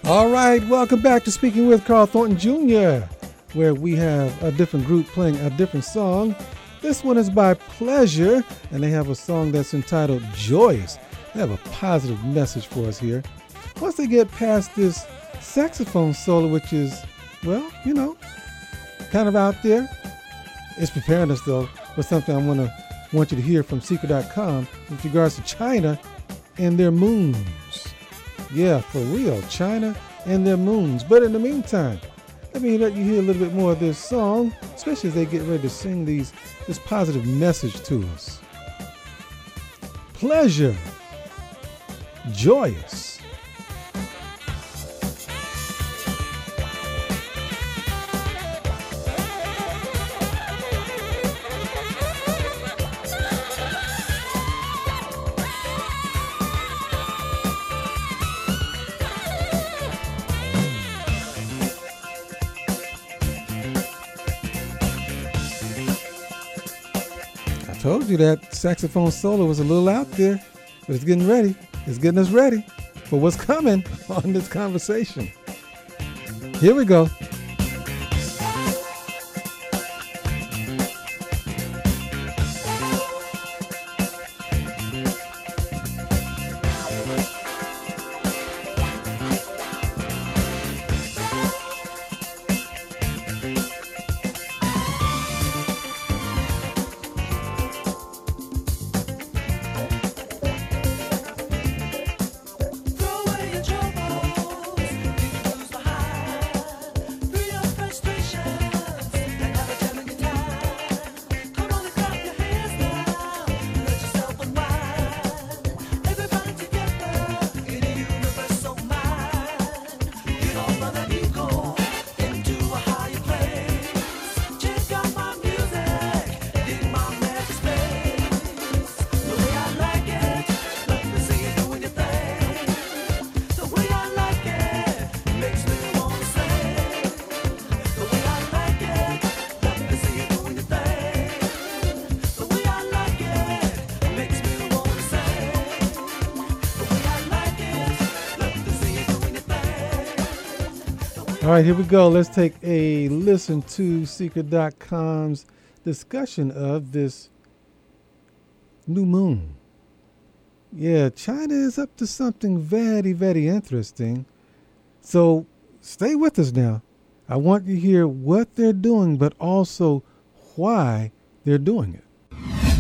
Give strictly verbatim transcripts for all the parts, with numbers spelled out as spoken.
All right, welcome back to Speaking with Carl Thornton Junior, where we have a different group playing a different song. This one is by Pleasure, and they have a song that's entitled Joyous. They have a positive message for us here. Once they get past this saxophone solo, which is, well, you know, kind of out there, it's preparing us, though, for something I want to want you to hear from Seeker dot com with regards to China and their moons. Yeah, for real, China and their moons. But in the meantime, let me let you hear a little bit more of this song, especially as they get ready to sing these this positive message to us. Pleasure, Joyous. Told you that saxophone solo was a little out there, but it's getting ready. It's getting us ready for what's coming on this conversation. Here we go. All right, here we go. Let's take a listen to Seeker dot com's discussion of this new moon. Yeah, China is up to something very, very interesting. So stay with us now. I want you to hear what they're doing, but also why they're doing it.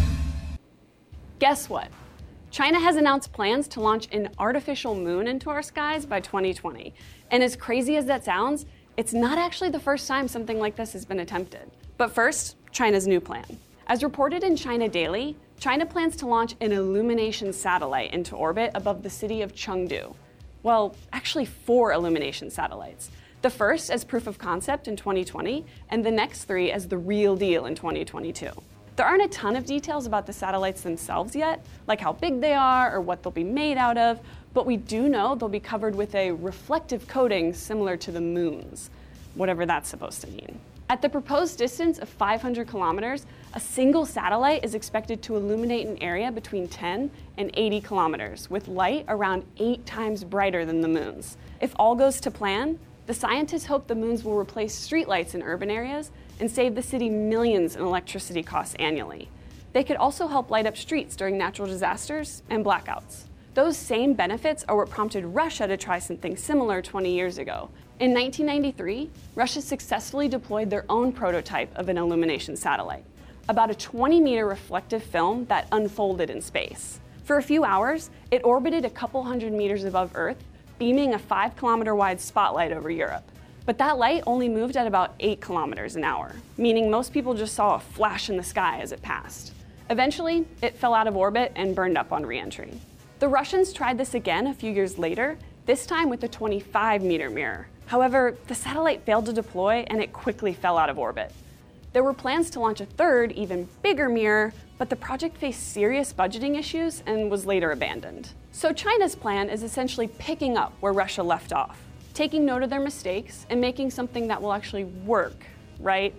Guess what? China has announced plans to launch an artificial moon into our skies by twenty twenty. And as crazy as that sounds, it's not actually the first time something like this has been attempted. But first, China's new plan. As reported in China Daily, China plans to launch an illumination satellite into orbit above the city of Chengdu. Well, actually four illumination satellites. The first as proof of concept in twenty twenty, and the next three as the real deal in twenty twenty-two. There aren't a ton of details about the satellites themselves yet, like how big they are or what they'll be made out of, but we do know they'll be covered with a reflective coating similar to the moon's, whatever that's supposed to mean. At the proposed distance of five hundred kilometers, a single satellite is expected to illuminate an area between ten and eighty kilometers, with light around eight times brighter than the moon's. If all goes to plan, the scientists hope the moons will replace streetlights in urban areas and save the city millions in electricity costs annually. They could also help light up streets during natural disasters and blackouts. Those same benefits are what prompted Russia to try something similar twenty years ago. In nineteen ninety-three, Russia successfully deployed their own prototype of an illumination satellite, about a twenty meter reflective film that unfolded in space. For a few hours, it orbited a couple hundred meters above Earth, beaming a five kilometer wide spotlight over Europe. But that light only moved at about eight kilometers an hour, meaning most people just saw a flash in the sky as it passed. Eventually, it fell out of orbit and burned up on re-entry. The Russians tried this again a few years later, this time with a twenty-five meter mirror. However, the satellite failed to deploy and it quickly fell out of orbit. There were plans to launch a third, even bigger mirror, but the project faced serious budgeting issues and was later abandoned. So China's plan is essentially picking up where Russia left off, taking note of their mistakes and making something that will actually work, right?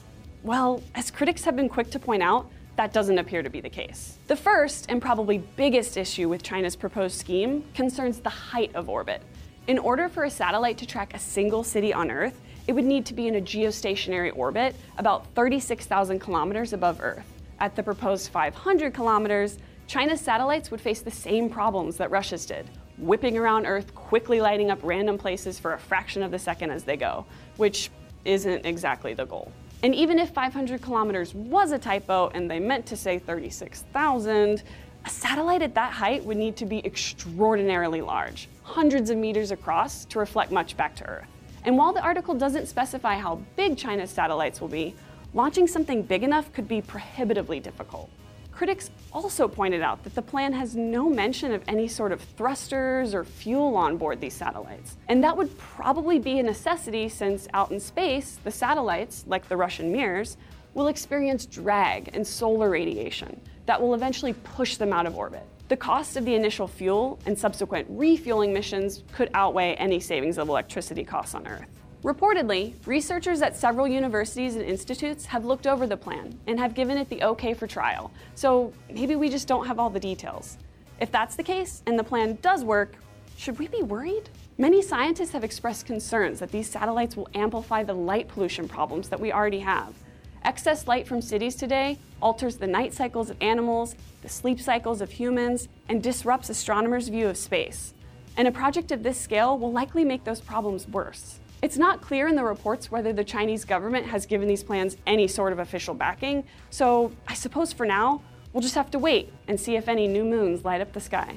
Well, as critics have been quick to point out, that doesn't appear to be the case. The first and probably biggest issue with China's proposed scheme concerns the height of orbit. In order for a satellite to track a single city on Earth, it would need to be in a geostationary orbit about thirty-six thousand kilometers above Earth. At the proposed five hundred kilometers, China's satellites would face the same problems that Russia's did, whipping around Earth, quickly lighting up random places for a fraction of a second as they go, which isn't exactly the goal. And even if five hundred kilometers was a typo and they meant to say thirty-six thousand, a satellite at that height would need to be extraordinarily large, hundreds of meters across, to reflect much back to Earth. And while the article doesn't specify how big China's satellites will be, launching something big enough could be prohibitively difficult. Critics also pointed out that the plan has no mention of any sort of thrusters or fuel on board these satellites. And that would probably be a necessity since out in space, the satellites, like the Russian Mirs, will experience drag and solar radiation that will eventually push them out of orbit. The cost of the initial fuel and subsequent refueling missions could outweigh any savings of electricity costs on Earth. Reportedly, researchers at several universities and institutes have looked over the plan and have given it the okay for trial, so maybe we just don't have all the details. If that's the case, and the plan does work, should we be worried? Many scientists have expressed concerns that these satellites will amplify the light pollution problems that we already have. Excess light from cities today alters the night cycles of animals, the sleep cycles of humans, and disrupts astronomers' view of space. And a project of this scale will likely make those problems worse. It's not clear in the reports whether the Chinese government has given these plans any sort of official backing, so I suppose for now, we'll just have to wait and see if any new moons light up the sky.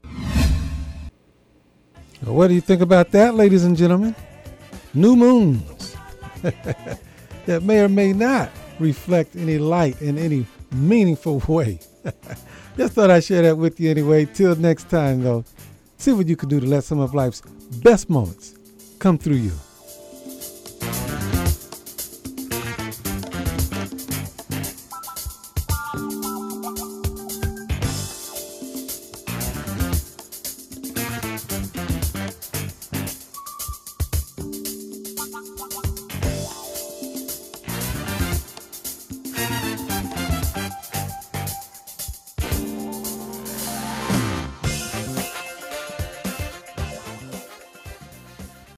What do you think about that, ladies and gentlemen? New moons that may or may not reflect any light in any meaningful way. Just thought I'd share that with you anyway. Till next time, though, see what you can do to let some of life's best moments come through you.